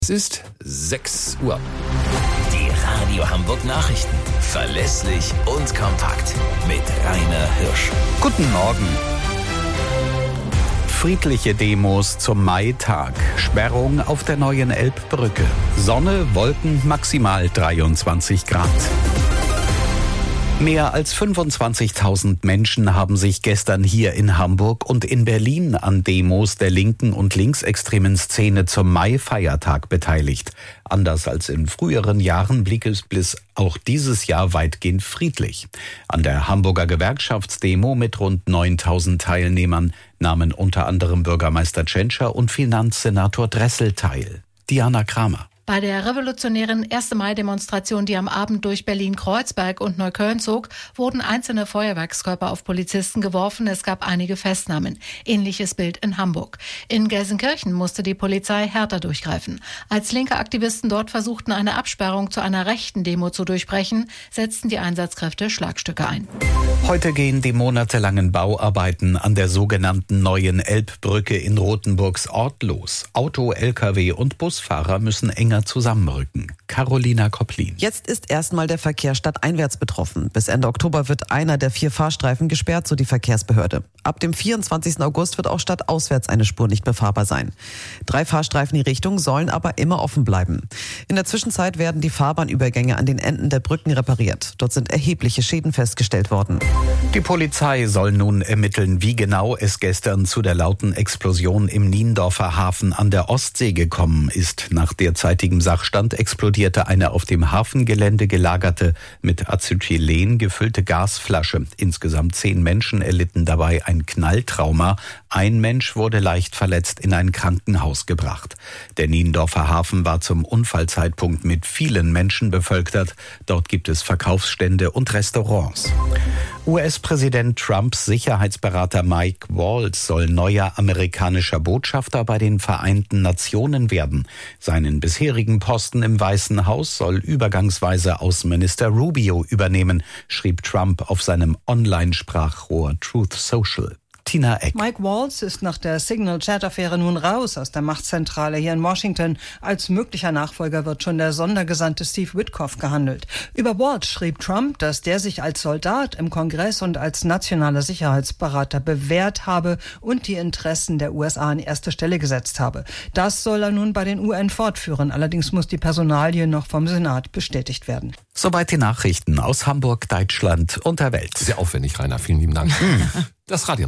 Es ist 6 Uhr. Die Radio Hamburg Nachrichten. Verlässlich und kompakt. Mit Rainer Hirsch. Guten Morgen. Friedliche Demos zum Maitag. Sperrung auf der neuen Elbbrücke. Sonne, Wolken, maximal 23 Grad. Mehr als 25.000 Menschen haben sich gestern hier in Hamburg und in Berlin an Demos der linken und linksextremen Szene zum Mai-Feiertag beteiligt. Anders als in früheren Jahren blieb es bis auch dieses Jahr weitgehend friedlich. An der Hamburger Gewerkschaftsdemo mit rund 9.000 Teilnehmern nahmen unter anderem Bürgermeister Tschentscher und Finanzsenator Dressel teil. Diana Kramer. Bei der revolutionären 1. Mai-Demonstration, die am Abend durch Berlin-Kreuzberg und Neukölln zog, wurden einzelne Feuerwerkskörper auf Polizisten geworfen. Es gab einige Festnahmen. Ähnliches Bild in Hamburg. In Gelsenkirchen musste die Polizei härter durchgreifen. Als linke Aktivisten dort versuchten, eine Absperrung zu einer rechten Demo zu durchbrechen, setzten die Einsatzkräfte Schlagstücke ein. Heute gehen die monatelangen Bauarbeiten an der sogenannten neuen Elbbrücke in Rothenburgs Ort los. Auto, Lkw und Busfahrer müssen enger zusammenrücken. Carolina Kopplin. Jetzt ist erstmal der Verkehr stadteinwärts betroffen. Bis Ende Oktober wird einer der 4 Fahrstreifen gesperrt, so die Verkehrsbehörde. Ab dem 24. August wird auch stadtauswärts eine Spur nicht befahrbar sein. 3 Fahrstreifen die Richtung sollen aber immer offen bleiben. In der Zwischenzeit werden die Fahrbahnübergänge an den Enden der Brücken repariert. Dort sind erhebliche Schäden festgestellt worden. Die Polizei soll nun ermitteln, wie genau es gestern zu der lauten Explosion im Niendorfer Hafen an der Ostsee gekommen ist. Nach derzeitigem Sachstand explodierte eine auf dem Hafengelände gelagerte, mit Acetylen gefüllte Gasflasche. Insgesamt 10 Menschen erlitten dabei ein Knalltrauma. Ein Mensch wurde leicht verletzt in ein Krankenhaus gebracht. Der Niendorfer Hafen war zum Unfallzeitpunkt mit vielen Menschen bevölkert. Dort gibt es Verkaufsstände und Restaurants. US-Präsident Trumps Sicherheitsberater Mike Waltz soll neuer amerikanischer Botschafter bei den Vereinten Nationen werden. Seinen bisherigen Posten im Weißen Haus soll übergangsweise Außenminister Rubio übernehmen, schrieb Trump auf seinem Online-Sprachrohr Truth Social. Tina Eck. Mike Waltz ist nach der Signal-Chat-Affäre nun raus aus der Machtzentrale hier in Washington. Als möglicher Nachfolger wird schon der Sondergesandte Steve Witkoff gehandelt. Über Waltz schrieb Trump, dass der sich als Soldat im Kongress und als nationaler Sicherheitsberater bewährt habe und die Interessen der USA an erste Stelle gesetzt habe. Das soll er nun bei den UN fortführen. Allerdings muss die Personalie noch vom Senat bestätigt werden. Soweit die Nachrichten aus Hamburg, Deutschland und der Welt. Sehr aufwendig, Rainer. Vielen lieben Dank. Das Radio.